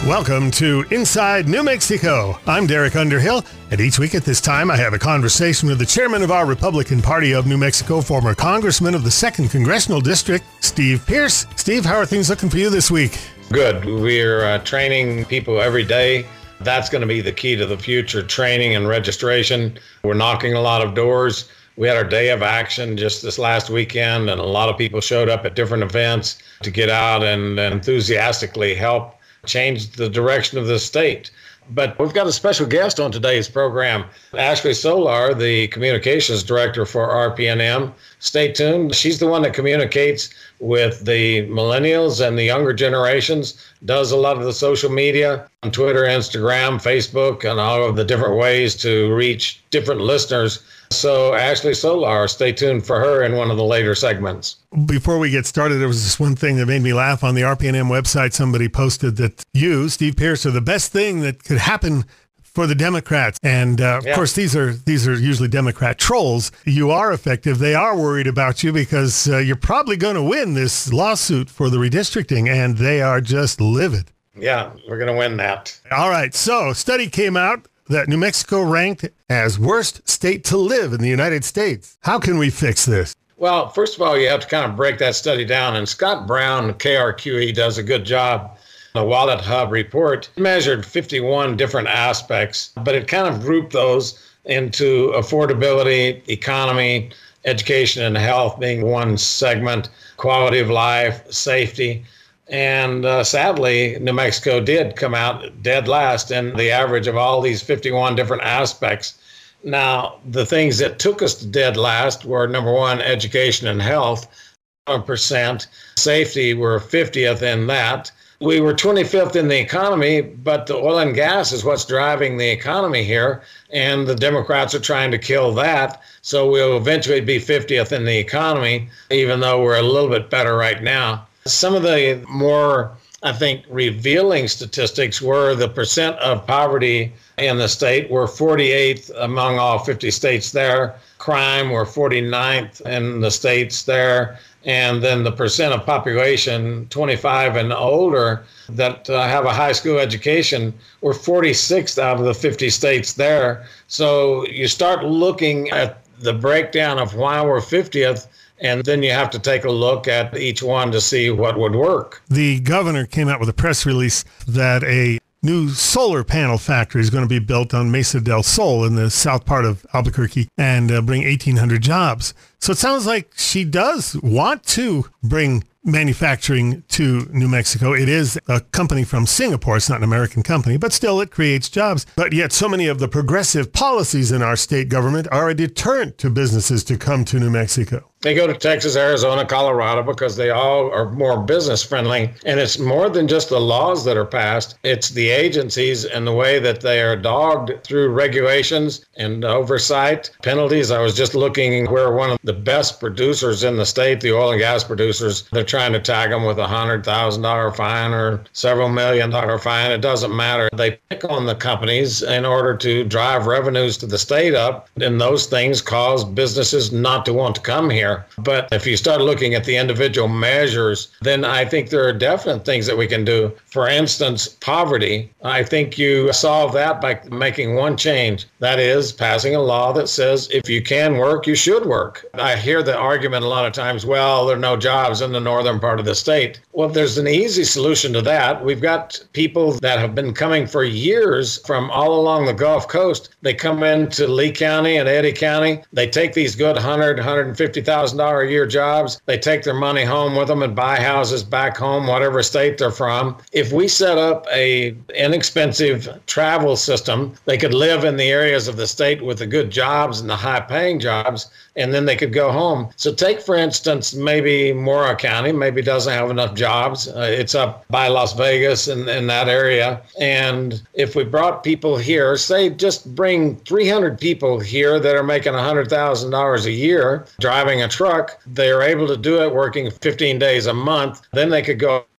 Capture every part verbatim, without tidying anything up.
Welcome to Inside New Mexico. I'm Derek Underhill, and each week at this time I have a conversation with the chairman of our Republican Party of New Mexico, former congressman of the second Congressional District, Steve Pearce. Steve, how are things looking for you this week? Good. We're uh, training people every day. That's going to be the key to the future, training and registration. We're knocking a lot of doors. We had our day of action just this last weekend, and a lot of people showed up at different events to get out and enthusiastically help change the direction of the state. But we've got a special guest on today's program, Ashley Solar, the communications director for R P N M. Stay tuned. She's the one that communicates with the millennials and the younger generations, does a lot of the social media on Twitter, Instagram, Facebook, and all of the different ways to reach different listeners. So Ashley Solar, stay tuned for her in one of the later segments. Before we get started, there was this one thing that made me laugh. On the R P N M website, somebody posted that you, Steve Pearce, are the best thing that could happen for the Democrats. And uh, of yeah. course, these are these are usually Democrat trolls. You are effective. They are worried about you because uh, you're probably going to win this lawsuit for the redistricting, and they are just livid. Yeah, we're going to win that. All right. So, study came out that New Mexico ranked as worst state to live in the United States. How can we fix this? Well, first of all, you have to kind of break that study down. And Scott Brown, K R Q E, does a good job. The Wallet Hub report measured fifty-one different aspects, but it kind of grouped those into affordability, economy, education and health being one segment, quality of life, safety. And uh, sadly, New Mexico did come out dead last in the average of all these fifty-one different aspects. Now, the things that took us to dead last were, number one, education and health, one percent. Safety, were fiftieth in that. We were twenty-fifth in the economy, but the oil and gas is what's driving the economy here, and the Democrats are trying to kill that. So we'll eventually be fiftieth in the economy, even though we're a little bit better right now. Some of the more, I think, revealing statistics were the percent of poverty in the state. We're forty-eighth among all fifty states there. Crime, we're forty-ninth in the states there. And then the percent of population twenty-five and older that uh, have a high school education, we're forty-sixth out of the fifty states there. So you start looking at the breakdown of why we're fiftieth, and then you have to take a look at each one to see what would work. The governor came out with a press release that a new solar panel factory is going to be built on Mesa del Sol in the south part of Albuquerque and uh, bring eighteen hundred jobs. So it sounds like she does want to bring manufacturing to New Mexico. It is a company from Singapore. It's not an American company, but still it creates jobs. But yet so many of the progressive policies in our state government are a deterrent to businesses to come to New Mexico. They go to Texas, Arizona, Colorado because they all are more business friendly. And it's more than just the laws that are passed. It's the agencies and the way that they are dogged through regulations and oversight, penalties. I was just looking where one of the best producers in the state, the oil and gas producers, they're trying to tag them with a one hundred thousand dollars fine or several million dollar fine. It doesn't matter. They pick on the companies in order to drive revenues to the state up. And those things cause businesses not to want to come here. But if you start looking at the individual measures, then I think there are definite things that we can do. For instance, poverty. I think you solve that by making one change. That is passing a law that says if you can work, you should work. I hear the argument a lot of times, well, there are no jobs in the northern part of the state. Well, there's an easy solution to that. We've got people that have been coming for years from all along the Gulf Coast. They come into Lee County and Eddy County. They take these good one hundred thousand dollars, one hundred fifty thousand dollars a year jobs. They take their money home with them and buy houses back home, whatever state they're from. If we set up a inexpensive travel system, they could live in the areas of the state with the good jobs and the high-paying jobs, and then they could go home. So take, for instance, maybe Mora County, maybe doesn't have enough jobs. Uh, it's up by Las Vegas and in that area. And if we brought people here, say just bring three hundred people here that are making one hundred thousand dollars a year, driving a truck, they're able to do it working fifteen days a month. Then they could go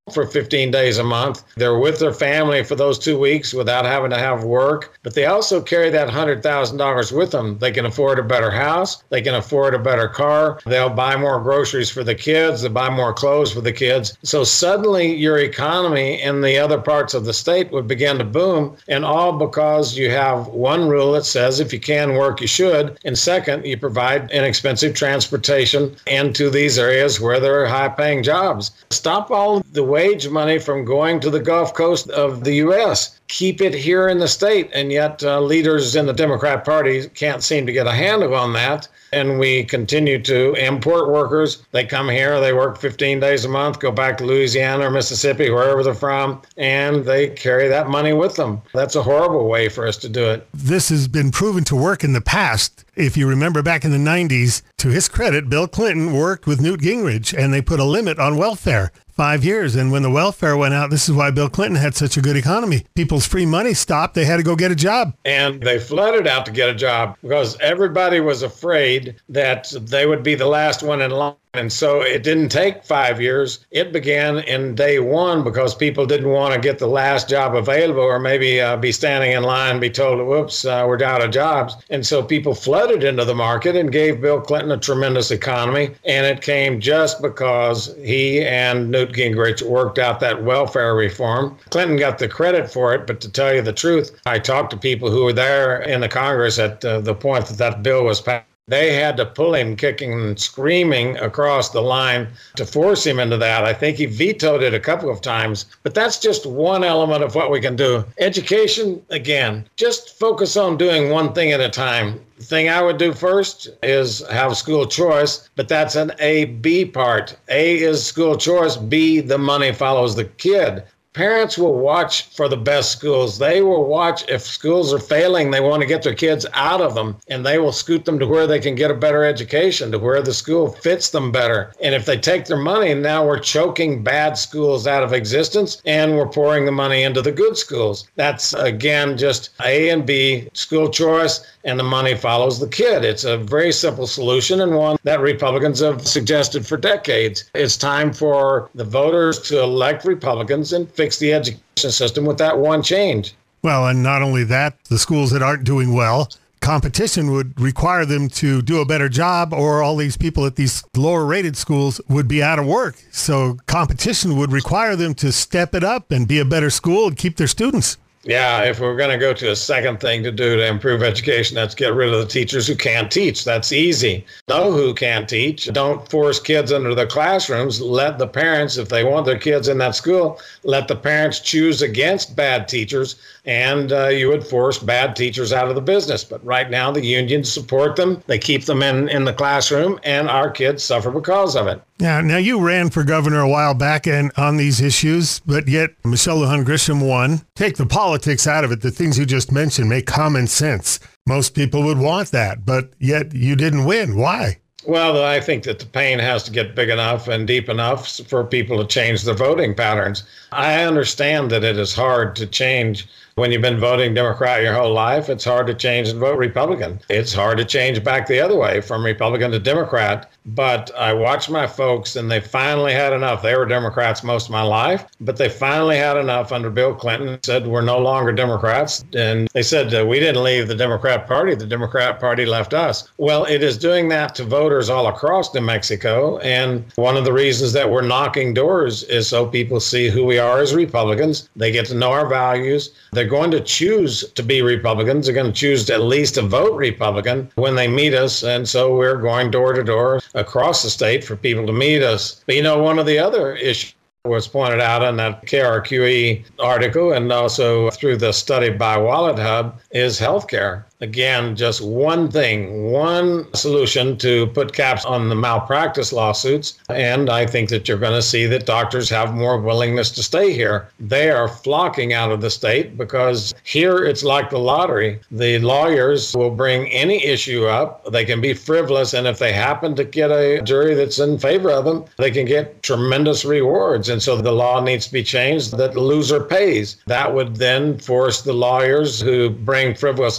for fifteen days a month. They're with their family for those two weeks without having to have work. But they also carry that one hundred thousand dollars with them. They can afford a better house. They can afford a better car. They'll buy more groceries for the kids. They'll buy more clothes for the kids. So suddenly your economy in the other parts of the state would begin to boom. And all because you have one rule that says if you can work, you should. And second, you provide inexpensive transportation into these areas where there are high-paying jobs. Stop all the wage money from going to the Gulf Coast of the U S. Keep it here in the state. And yet uh, leaders in the Democrat Party can't seem to get a handle on that. And we continue to import workers. They come here, they work fifteen days a month, go back to Louisiana or Mississippi, wherever they're from, and they carry that money with them. That's a horrible way for us to do it. This has been proven to work in the past. If you remember back in the nineties, to his credit, Bill Clinton worked with Newt Gingrich, and they put a limit on welfare. Five years. And when the welfare went out, this is why Bill Clinton had such a good economy. People's free money stopped. They had to go get a job. And they flooded out to get a job because everybody was afraid that they would be the last one in line. And so it didn't take five years. It began in day one because people didn't want to get the last job available or maybe uh, be standing in line and be told, whoops, uh, we're out of jobs. And so people flooded into the market and gave Bill Clinton a tremendous economy. And it came just because he and Newt Gingrich worked out that welfare reform. Clinton got the credit for it. But to tell you the truth, I talked to people who were there in the Congress at uh, the point that that bill was passed. They had to pull him kicking and screaming across the line to force him into that. I think he vetoed it a couple of times, but that's just one element of what we can do. Education, again, just focus on doing one thing at a time. The thing I would do first is have school choice, but that's an A B part. A is school choice, B, the money follows the kid. Parents will watch for the best schools. They will watch if schools are failing, they want to get their kids out of them, and they will scoot them to where they can get a better education, to where the school fits them better. And if they take their money, now we're choking bad schools out of existence, and we're pouring the money into the good schools. That's, again, just A and B, school choice, and the money follows the kid. It's a very simple solution and one that Republicans have suggested for decades. It's time for the voters to elect Republicans and fix the education system with that one change. Well, and not only that, the schools that aren't doing well, competition would require them to do a better job, or all these people at these lower rated schools would be out of work. So competition would require them to step it up and be a better school and keep their students. Yeah, if we're going to go to a second thing to do to improve education, that's get rid of the teachers who can't teach. That's easy. Know who can't teach. Don't force kids into the classrooms. Let the parents, if they want their kids in that school, let the parents choose against bad teachers, and uh, you would force bad teachers out of the business. But right now, the unions support them. They keep them in, in the classroom, and our kids suffer because of it. Yeah, now you ran for governor a while back and on these issues, but yet Michelle Lujan Grisham won. Take the politics out of it. The things you just mentioned make common sense. Most people would want that, but yet you didn't win. Why? Well, I think that the pain has to get big enough and deep enough for people to change their voting patterns. I understand that it is hard to change. When you've been voting Democrat your whole life, it's hard to change and vote Republican. It's hard to change back the other way from Republican to Democrat. But I watched my folks, and they finally had enough. They were Democrats most of my life, but they finally had enough under Bill Clinton. Said we're no longer Democrats. And they said uh, we didn't leave the Democrat Party. The Democrat Party left us. Well, it is doing that to voters all across New Mexico. And one of the reasons that we're knocking doors is so people see who we are as Republicans. They get to know our values. They're going to choose to be Republicans. They're going to choose to at least to vote Republican when they meet us. And so we're going door to door across the state for people to meet us. But, you know, one of the other issues was pointed out in that K R Q E article and also through the study by Wallet Hub is healthcare. Again, just one thing, one solution to put caps on the malpractice lawsuits. And I think that you're going to see that doctors have more willingness to stay here. They are flocking out of the state because here it's like the lottery. The lawyers will bring any issue up. They can be frivolous. And if they happen to get a jury that's in favor of them, they can get tremendous rewards. And so the law needs to be changed that the loser pays. That would then force the lawyers who bring frivolous lawsuits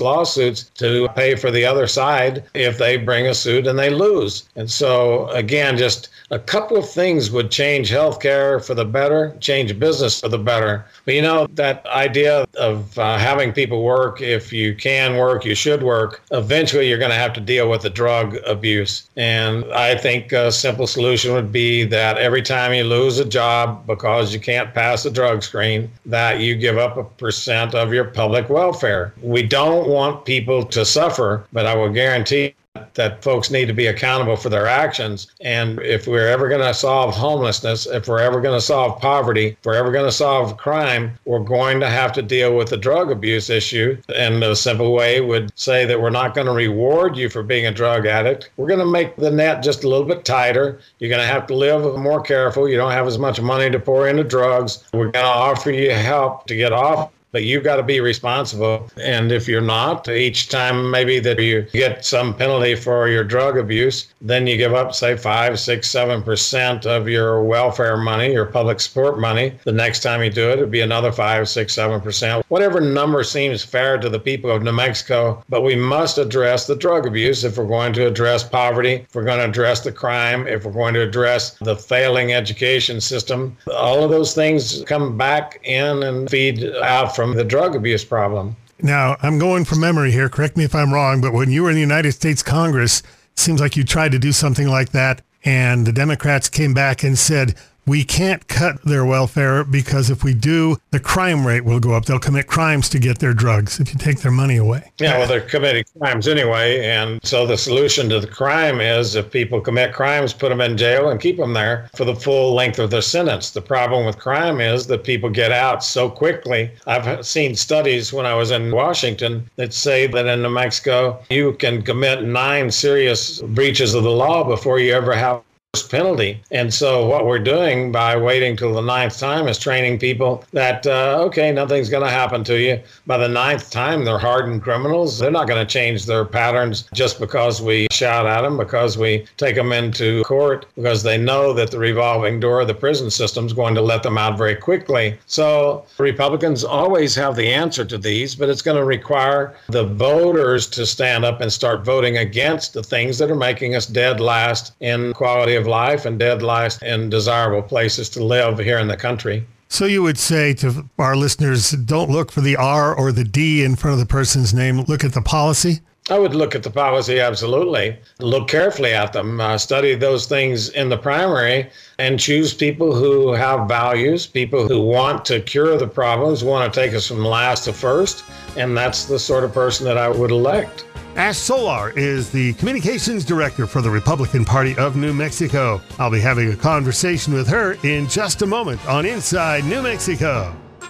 lawsuits to pay for the other side if they bring a suit and they lose. And so, again, just a couple of things would change healthcare for the better, change business for the better. But you know, that idea of uh, having people work, if you can work, you should work, eventually you're going to have to deal with the drug abuse. And I think a simple solution would be that every time you lose a job because you can't pass a drug screen, that you give up a percent of your public welfare. We don't want people to suffer, but I will guarantee that folks need to be accountable for their actions. And if we're ever going to solve homelessness, if we're ever going to solve poverty, if we're ever going to solve crime, we're going to have to deal with the drug abuse issue. And a simple way would say that we're not going to reward you for being a drug addict. We're going to make the net just a little bit tighter. You're going to have to live more careful. You don't have as much money to pour into drugs. We're going to offer you help to get off, but you've got to be responsible. And if you're not, each time maybe that you get some penalty for your drug abuse, then you give up, say, five, six, seven percent of your welfare money, your public support money. The next time you do it, it'd be another five, six, seven percent. Whatever number seems fair to the people of New Mexico. But we must address the drug abuse if we're going to address poverty, if we're going to address the crime, if we're going to address the failing education system. All of those things come back in and feed out from the drug abuse problem. Now, I'm going from memory here. Correct me if I'm wrong, but when you were in the United States Congress, it seems like you tried to do something like that, and the Democrats came back and said, we can't cut their welfare because if we do, the crime rate will go up. They'll commit crimes to get their drugs if you take their money away. Yeah, well, they're committing crimes anyway. And so the solution to the crime is if people commit crimes, put them in jail and keep them there for the full length of their sentence. The problem with crime is that people get out so quickly. I've seen studies when I was in Washington that say that in New Mexico, you can commit nine serious breaches of the law before you ever have penalty. And so what we're doing by waiting till the ninth time is training people that, uh, okay, nothing's going to happen to you. By the ninth time, they're hardened criminals. They're not going to change their patterns just because we shout at them, because we take them into court, because they know that the revolving door of the prison system is going to let them out very quickly. So Republicans always have the answer to these, but it's going to require the voters to stand up and start voting against the things that are making us dead last in quality of life and dead last in desirable places to live here in the country. So you would say to our listeners, don't look for the R or the D in front of the person's name. Look at the policy? I would look at the policy, absolutely. Look carefully at them. Uh, study those things in the primary and choose people who have values, people who want to cure the problems, want to take us from last to first. And that's the sort of person that I would elect. Ash Solar is the communications director for the Republican Party of New Mexico. I'll be having a conversation with her in just a moment on Inside New Mexico.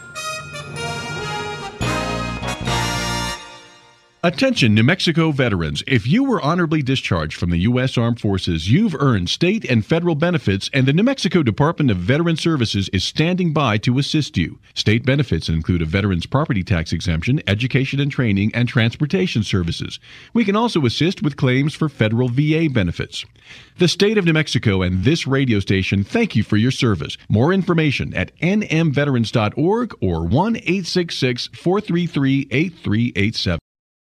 Attention, New Mexico veterans. If you were honorably discharged from the U S Armed Forces, you've earned state and federal benefits, and the New Mexico Department of Veteran Services is standing by to assist you. State benefits include a veteran's property tax exemption, education and training, and transportation services. We can also assist with claims for federal V A benefits. The state of New Mexico and this radio station thank you for your service. More information at n m veterans dot org or one eight six six, four three three, eight three eight seven.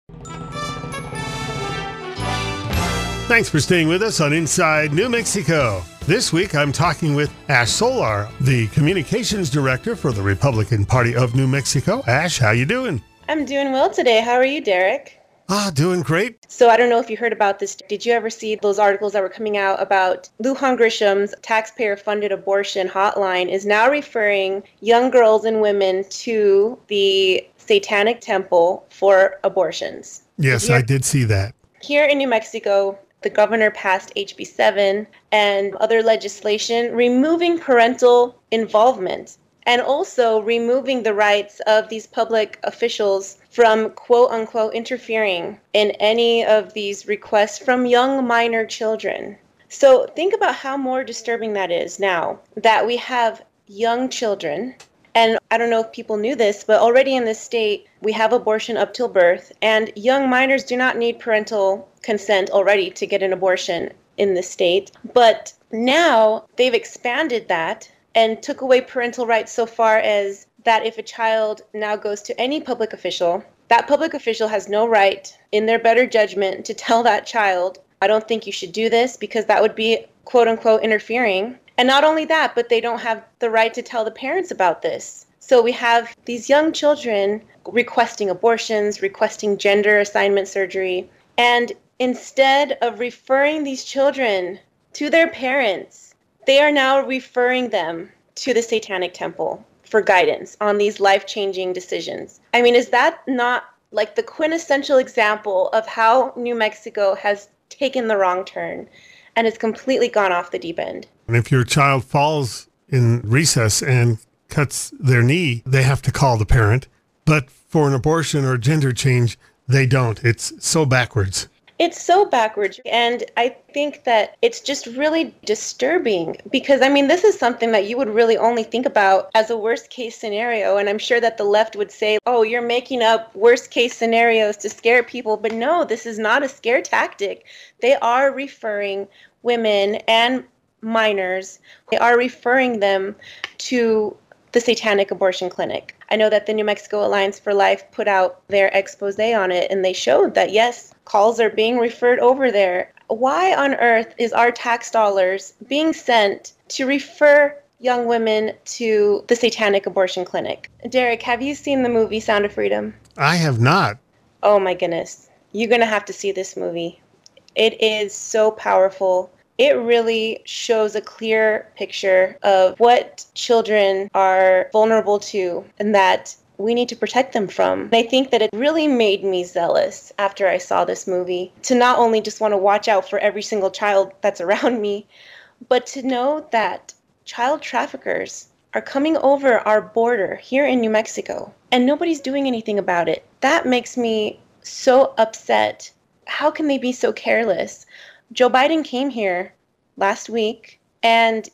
Thanks for staying with us on Inside New Mexico. This week, I'm talking with Ash Solar, the communications director for the Republican Party of New Mexico. Ash, how you doing? I'm doing well today. How are you, Derek? Ah, doing great. So I don't know if you heard about this. Did you ever see those articles that were coming out about Lujan Grisham's taxpayer-funded abortion hotline is now referring young girls and women to the Satanic Temple for abortions? Yes, Here, I did see that. Here in New Mexico, the governor passed H B seven and other legislation removing parental involvement and also removing the rights of these public officials from quote-unquote interfering in any of these requests from young minor children. So think about how more disturbing that is now that we have young children. And I don't know if people knew this, but already in this state, we have abortion up till birth, and young minors do not need parental consent already to get an abortion in the state. But now they've expanded that and took away parental rights so far as that if a child now goes to any public official, that public official has no right, in their better judgment, to tell that child, I don't think you should do this, because that would be, quote unquote, interfering. And not only that, but they don't have the right to tell the parents about this. So we have these young children requesting abortions, requesting gender assignment surgery. And instead of referring these children to their parents, they are now referring them to the Satanic Temple for guidance on these life-changing decisions. I mean, is that not like the quintessential example of how New Mexico has taken the wrong turn and has completely gone off the deep end? And if your child falls in recess and cuts their knee, they have to call the parent. But for an abortion or gender change, they don't. It's so backwards. It's so backwards. And I think that it's just really disturbing because, I mean, this is something that you would really only think about as a worst case scenario. And I'm sure that the left would say, oh, you're making up worst case scenarios to scare people. But no, this is not a scare tactic. They are referring women and minors, they are referring them to the Satanic Abortion Clinic. I know that the New Mexico Alliance for Life put out their expose on it, and they showed that, yes, calls are being referred over there. Why on earth is our tax dollars being sent to refer young women to the Satanic Abortion Clinic? Derek, have you seen the movie Sound of Freedom? I have not. Oh my goodness. You're going to have to see this movie. It is so powerful. It really shows a clear picture of what children are vulnerable to and that we need to protect them from. And I think that it really made me zealous after I saw this movie to not only just want to watch out for every single child that's around me, but to know that child traffickers are coming over our border here in New Mexico and nobody's doing anything about it. That makes me so upset. How can they be so careless? Joe Biden came here last week, and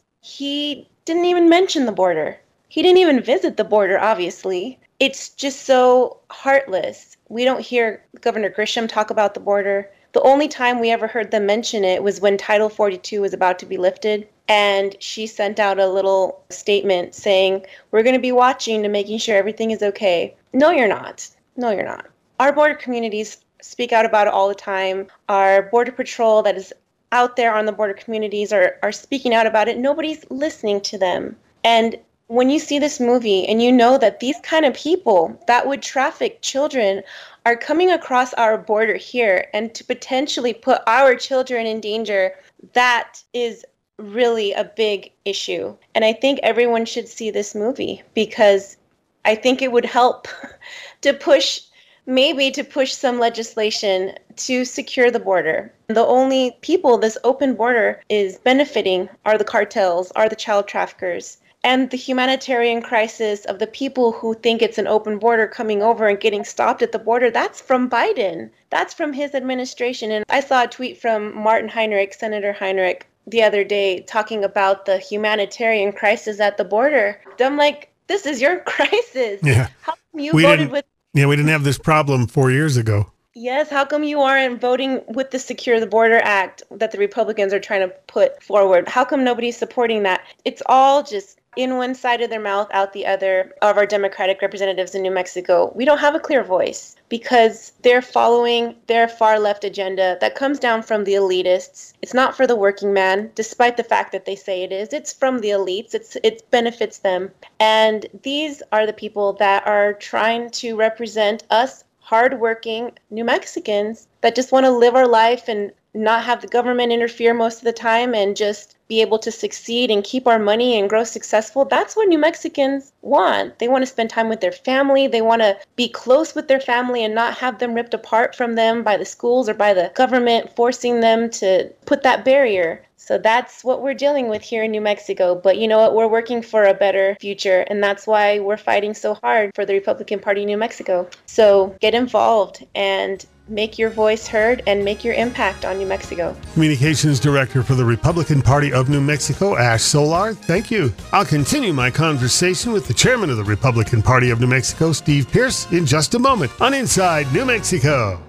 he didn't even mention the border. He didn't even visit the border, obviously. It's just so heartless. We don't hear Governor Grisham talk about the border. The only time we ever heard them mention it was when Title forty-two was about to be lifted, and she sent out a little statement saying, we're going to be watching to making sure everything is okay. No, you're not. No, you're not. Our border communities speak out about it all the time. Our Border Patrol that is out there on the border communities are, are speaking out about it. Nobody's listening to them. And when you see this movie and you know that these kind of people that would traffic children are coming across our border here and to potentially put our children in danger, that is really a big issue. And I think everyone should see this movie because I think it would help to push maybe to push some legislation to secure the border. The only people this open border is benefiting are the cartels, are the child traffickers. And the humanitarian crisis of the people who think it's an open border coming over and getting stopped at the border, that's from Biden. That's from his administration. And I saw a tweet from Martin Heinrich, Senator Heinrich, the other day talking about the humanitarian crisis at the border. I'm like, this is your crisis. Yeah. How come you we voted with Yeah, we didn't have this problem four years ago. Yes, how come you aren't voting with the Secure the Border Act that the Republicans are trying to put forward? How come nobody's supporting that? It's all just in one side of their mouth, out the other of our Democratic representatives in New Mexico. We don't have a clear voice because they're following their far left agenda that comes down from the elitists. It's not for the working man, despite the fact that they say it is. It's from the elites. It's it benefits them. And these are the people that are trying to represent us hardworking New Mexicans that just want to live our life and not have the government interfere most of the time and just be able to succeed and keep our money and grow successful. That's what New Mexicans want. They want to spend time with their family. They want to be close with their family and not have them ripped apart from them by the schools or by the government forcing them to put that barrier. So that's what we're dealing with here in New Mexico. But you know what? We're working for a better future. And that's why we're fighting so hard for the Republican Party in New Mexico. So get involved and make your voice heard and make your impact on New Mexico. Communications Director for the Republican Party of New Mexico, Ash Solar, thank you. I'll continue my conversation with the Chairman of the Republican Party of New Mexico, Steve Pearce, in just a moment on Inside New Mexico.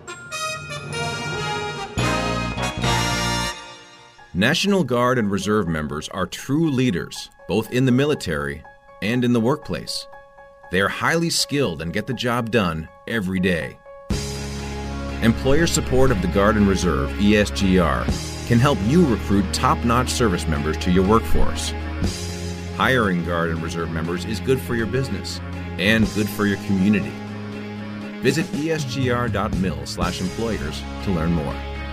National Guard and Reserve members are true leaders, both in the military and in the workplace. They are highly skilled and get the job done every day. Employer support of the Guard and Reserve, E S G R, can help you recruit top-notch service members to your workforce. Hiring Guard and Reserve members is good for your business and good for your community. Visit E S G R dot mil slash employers to learn more.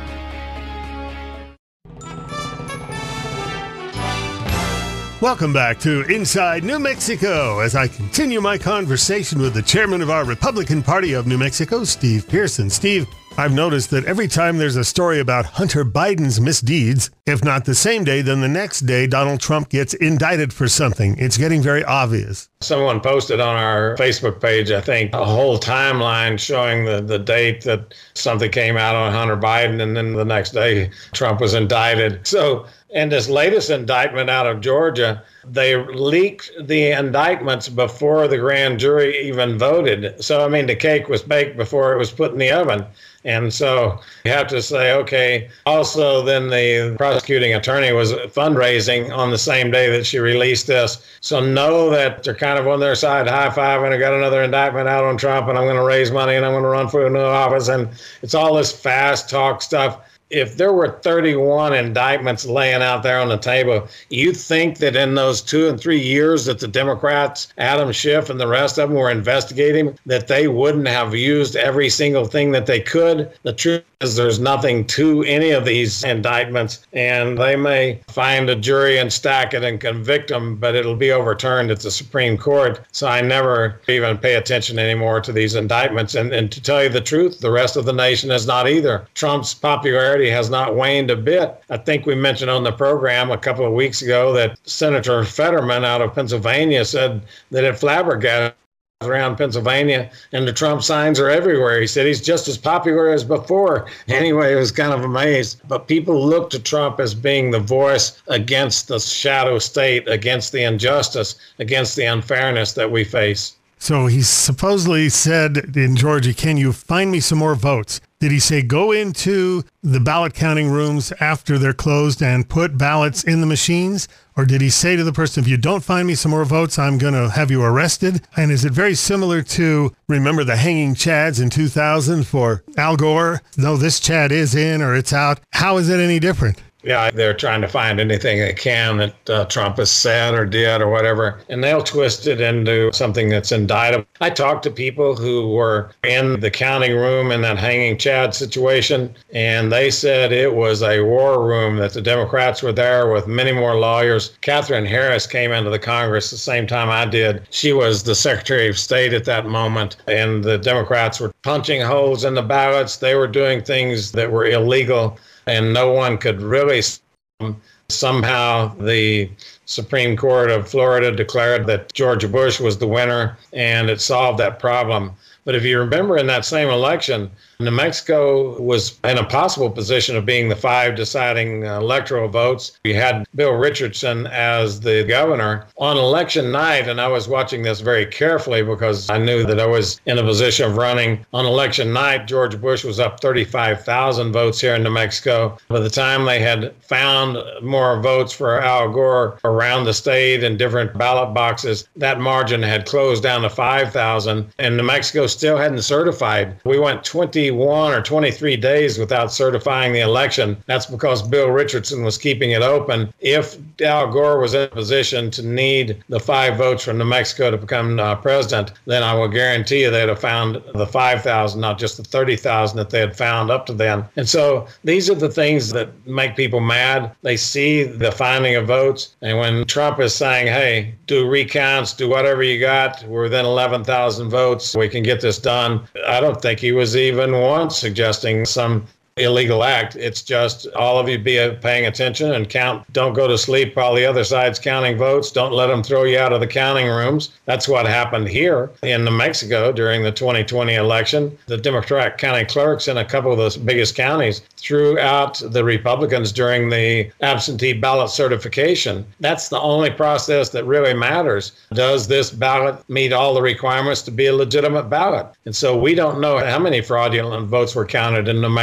Welcome back to Inside New Mexico as I continue my conversation with the chairman of our Republican Party of New Mexico, Steve Pearson. Steve, I've noticed that every time there's a story about Hunter Biden's misdeeds, if not the same day, then the next day Donald Trump gets indicted for something. It's getting very obvious. Someone posted on our Facebook page, I think, a whole timeline showing the, the date that something came out on Hunter Biden, and then the next day Trump was indicted. So, in this latest indictment out of Georgia, they leaked the indictments before the grand jury even voted. So, I mean, the cake was baked before it was put in the oven. And so you have to say, okay, also then the prosecuting attorney was fundraising on the same day that she released this. So know that they're kind of on their side, high-fiving, I got another indictment out on Trump, and I'm going to raise money, and I'm going to run for a new office. And it's all this fast talk stuff. If there were thirty-one indictments laying out there on the table, you think that in those two and three years that the Democrats, Adam Schiff and the rest of them were investigating, that they wouldn't have used every single thing that they could? The truth is there's nothing to any of these indictments, and they may find a jury and stack it and convict them, but it'll be overturned at the Supreme Court. So I never even pay attention anymore to these indictments. And, and to tell you the truth, the rest of the nation is not either. Trump's popularity has not waned a bit. I think we mentioned on the program a couple of weeks ago that Senator Fetterman out of Pennsylvania said that it flabbergasted around Pennsylvania and the Trump signs are everywhere. He said he's just as popular as before. Anyway, I was kind of amazed. But people look to Trump as being the voice against the shadow state, against the injustice, against the unfairness that we face. So he supposedly said in Georgia, can you find me some more votes? Did he say go into the ballot counting rooms after they're closed and put ballots in the machines? Or did he say to the person, if you don't find me some more votes, I'm going to have you arrested? And is it very similar to, remember the hanging Chads in two thousand for Al Gore? No, this Chad is in or it's out. How is it any different? Yeah, they're trying to find anything they can that uh, Trump has said or did or whatever, and they'll twist it into something that's indictable. I talked to people who were in the counting room in that hanging Chad situation, and they said it was a war room, that the Democrats were there with many more lawyers. Katherine Harris came into the Congress the same time I did. She was the Secretary of State at that moment, and the Democrats were punching holes in the ballots. They were doing things that were illegal, and no one could really. Somehow the Supreme Court of Florida declared that George Bush was the winner, and it solved that problem. But if you remember, in that same election, New Mexico was in a possible position of being the five deciding electoral votes. You had Bill Richardson as the governor. On election night, and I was watching this very carefully because I knew that I was in a position of running. On election night, George Bush was up thirty-five thousand votes here in New Mexico. By the time they had found more votes for Al Gore around the state in different ballot boxes, that margin had closed down to five thousand, and New Mexico still hadn't certified. We went twenty-one or twenty-three days without certifying the election. That's because Bill Richardson was keeping it open. If Al Gore was in a position to need the five votes from New Mexico to become uh, president, then I will guarantee you they'd have found the five thousand, not just the thirty thousand that they had found up to then. And so these are the things that make people mad. They see the finding of votes. And when Trump is saying, hey, do recounts, do whatever you got, we're within eleven thousand votes, we can get this done. I don't think he was even once suggesting some illegal act. It's just all of you be paying attention and count. Don't go to sleep while the other side's counting votes. Don't let them throw you out of the counting rooms. That's what happened here in New Mexico during the twenty twenty election. The Democratic county clerks in a couple of the biggest counties threw out the Republicans during the absentee ballot certification. That's the only process that really matters. Does this ballot meet all the requirements to be a legitimate ballot? And so we don't know how many fraudulent votes were counted in New Mexico in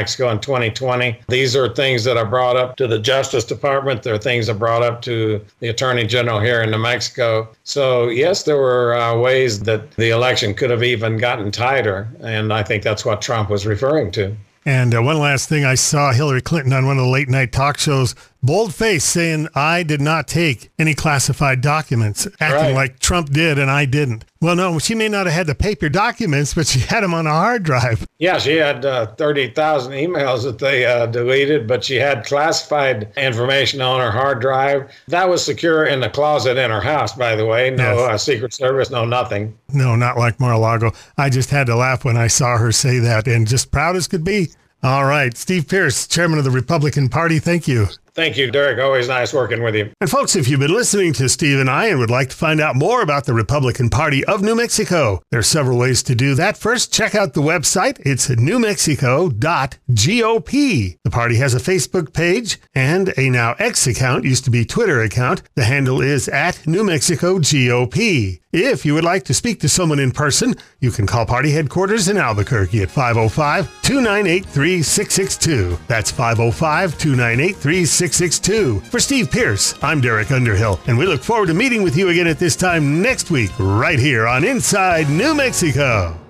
twenty twenty. These are things that are brought up to the Justice Department. They're things that are brought up to the Attorney General here in New Mexico. So, yes, there were uh, ways that the election could have even gotten tighter, and I think that's what Trump was referring to. And uh, one last thing, I saw Hillary Clinton on one of the late night talk shows, bold-faced, saying, I did not take any classified documents, acting Right. like Trump did and I didn't. Well, no, she may not have had the paper documents, but she had them on a hard drive. Yeah, she had uh, thirty thousand emails that they uh, deleted, but she had classified information on her hard drive. That was secure in the closet in her house, by the way. No Yes. uh, Secret Service, no nothing. No, not like Mar-a-Lago. I just had to laugh when I saw her say that, and just proud as could be. All right, Steve Pearce, chairman of the Republican Party, thank you. Thank you, Derek. Always nice working with you. And folks, if you've been listening to Steve and I and would like to find out more about the Republican Party of New Mexico, there are several ways to do that. First, check out the website. It's new mexico dot gop. The party has a Facebook page and a now X account, used to be Twitter account. The handle is at New Mexico G O P. If you would like to speak to someone in person, you can call party headquarters in Albuquerque at five oh five, two nine eight, three six six two. That's five oh five, two nine eight, three six six two. For Steve Pearce, I'm Derek Underhill, and we look forward to meeting with you again at this time next week, right here on Inside New Mexico.